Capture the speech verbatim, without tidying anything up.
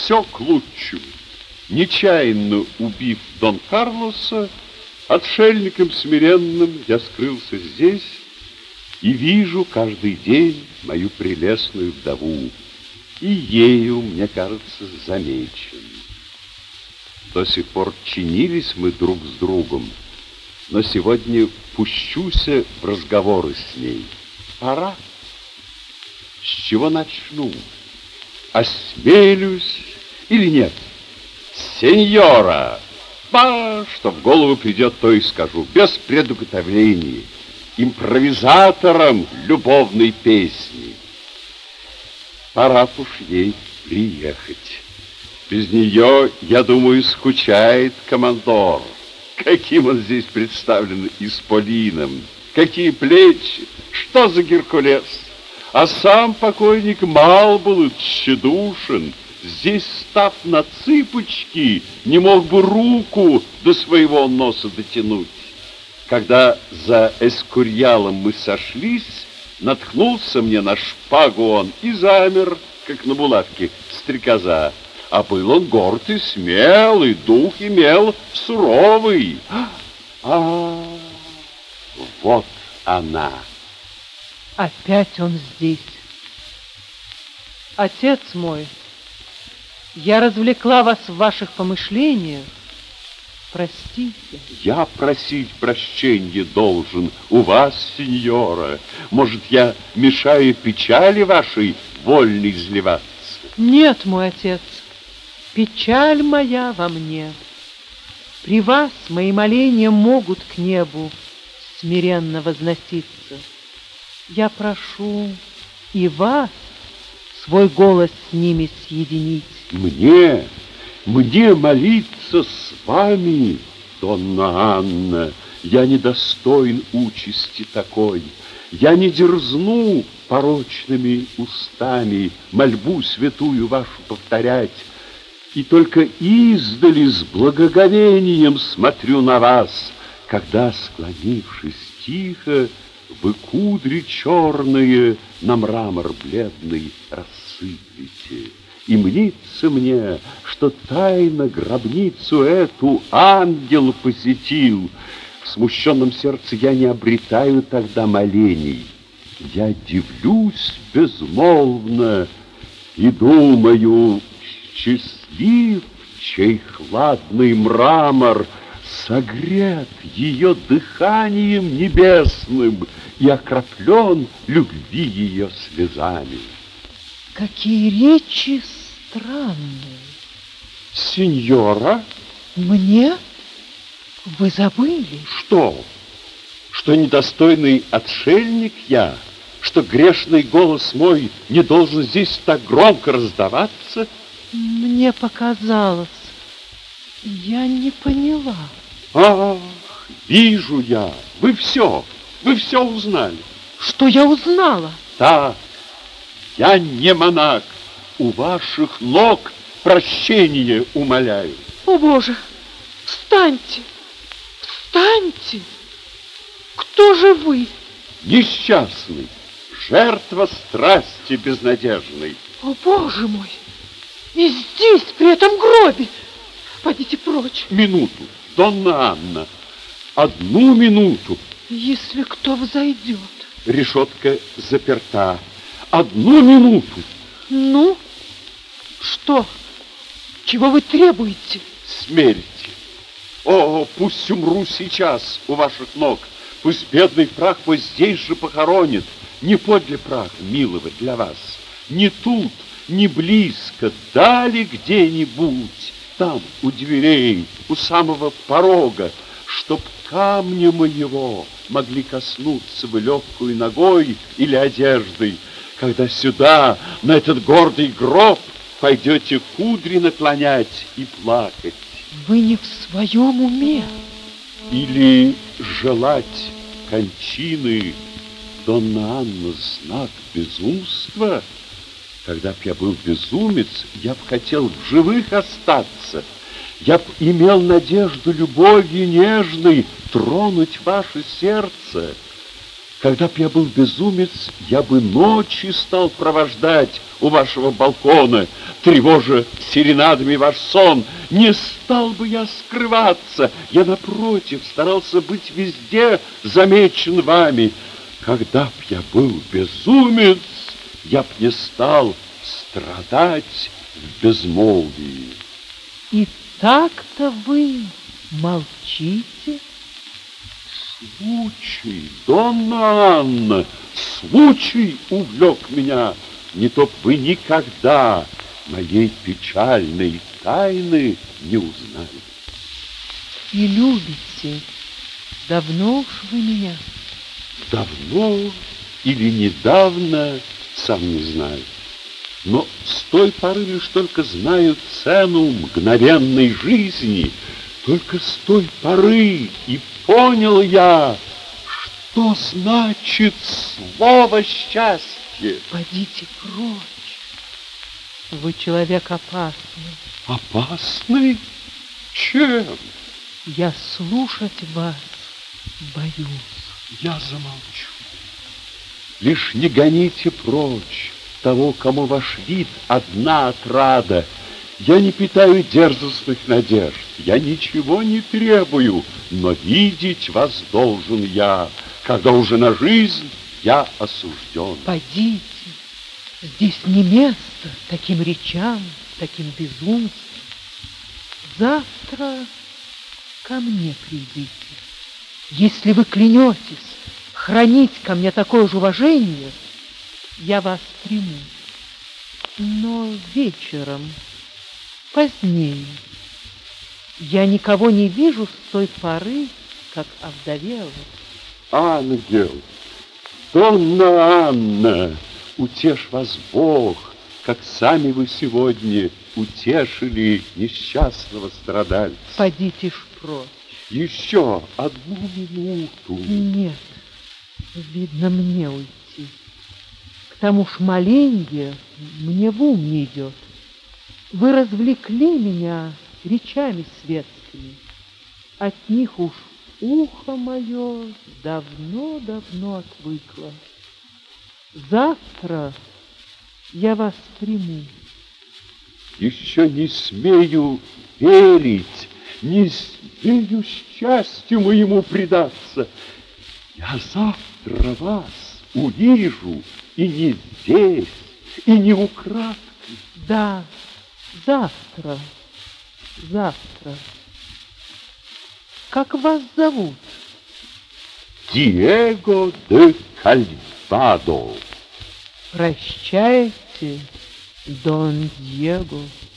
все к лучшему. Нечаянно убив Дон Карлоса, отшельником смиренным я скрылся здесь и вижу каждый день мою прелестную вдову, и ею, мне кажется, замечен. До сих пор чинились мы друг с другом, но сегодня пущуся в разговоры с ней. Пора. С чего начну? Осмелюсь или нет? Сеньора! Ба, что в голову придет, то и скажу, без предуготовлений, импровизатором любовной песни. Пора уж ей приехать. Без нее, я думаю, скучает командор. Каким он здесь представлен исполином, какие плечи, что за Геркулес. А сам покойник мал был тщедушен, здесь, став на цыпочки, не мог бы руку до своего носа дотянуть. Когда за Эскурьялом мы сошлись, наткнулся мне на шпагу он и замер, как на булавке стрекоза. А был он горд и смел, и дух имел суровый. А, вот она. Опять он здесь. Отец мой, я развлекла вас в ваших помышлениях. Простите. Я просить прощения должен у вас, сеньора. Может, я мешаю печали вашей вольно изливаться? Нет, мой отец, печаль моя во мне. При вас мои моления могут к небу смиренно возноситься. Я прошу и вас свой голос с ними съединить. Мне, мне молиться с вами, Донна Анна, я недостоин участи такой. Я не дерзну порочными устами мольбу святую вашу повторять, и только издали с благоговением смотрю на вас, когда, склонившись тихо, вы кудри черные на мрамор бледный рассыплете. И мнится мне, что тайно гробницу эту ангел посетил. В смущенном сердце я не обретаю тогда молений. Я дивлюсь безмолвно и думаю, счастлив, чей хладный мрамор согрет ее дыханием небесным и окроплен любви ее слезами. Какие речи странные. Сеньора? Мне? Вы забыли? Что? Что недостойный отшельник я? Что грешный голос мой не должен здесь так громко раздаваться? Мне показалось. Я не поняла. Ах, вижу я. Вы все, вы все узнали. Что я узнала? Да, я не монах. У ваших ног прощения умоляю. О, Боже, встаньте, встаньте. Кто же вы? Несчастный, жертва страсти безнадежной. О, Боже мой, и здесь, при этом гробе. Пойдите прочь. Минуту, Донна Анна, одну минуту. Если кто взойдет. Решетка заперта. Одну минуту. Ну, что? Чего вы требуете? Смерти. О, пусть умру сейчас у ваших ног. Пусть бедный прах мой здесь же похоронит. Не подле праха, милого, для вас. Не тут, не близко, дали где-нибудь. Там, у дверей, у самого порога, чтоб камня моего могли коснуться вы легкой ногой или одеждой, когда сюда, на этот гордый гроб, пойдете кудри наклонять и плакать. Вы не в своем уме. Или желать кончины, Донна Анна, знак безумства? Когда б я был безумец, я б хотел в живых остаться. Я б имел надежду любовью нежной тронуть ваше сердце. Когда б я был безумец, я бы ночи стал провождать у вашего балкона, тревожа серенадами ваш сон. Не стал бы я скрываться, я, напротив, старался быть везде замечен вами. Когда б я был безумец, я б не стал страдать в безмолвии. И так-то вы молчите? Случай, Донна Анна, случай увлек меня. Не то б вы никогда моей печальной тайны не узнали. И любите. Давно уж вы меня? Давно или недавно, сам не знаю. Но с той поры лишь только знаю цену мгновенной жизни. Только с той поры и понял я, что значит слово «счастье». Подите прочь. Вы человек опасный. Опасный? Чем? Я слушать вас боюсь. Я замолчу. Лишь не гоните прочь того, кому ваш вид одна отрада. Я не питаю дерзостных надежд, я ничего не требую, но видеть вас должен я, когда уже на жизнь я осужден. Пойдите, здесь не место таким речам, таким безумствам. Завтра ко мне придите. Если вы клянетесь хранить ко мне такое же уважение, я вас приму. Но вечером, позднее, я никого не вижу с той поры, как овдовела. Ангел, Донна Анна, утешь вас Бог, как сами вы сегодня утешили несчастного страдальца. Подите ж прочь. Еще одну минуту. Нет, видно мне уйти. К тому ж маленье мне в ум не идет. Вы развлекли меня речами светскими. От них уж ухо мое давно-давно отвыкло. Завтра я вас приму. Еще не смею верить, не смею счастью моему предаться. Я завтра вас увижу и не здесь, и не украдкой. Да, завтра, завтра. Как вас зовут? Диего де Кальвадо. Прощайте, Дон Диего.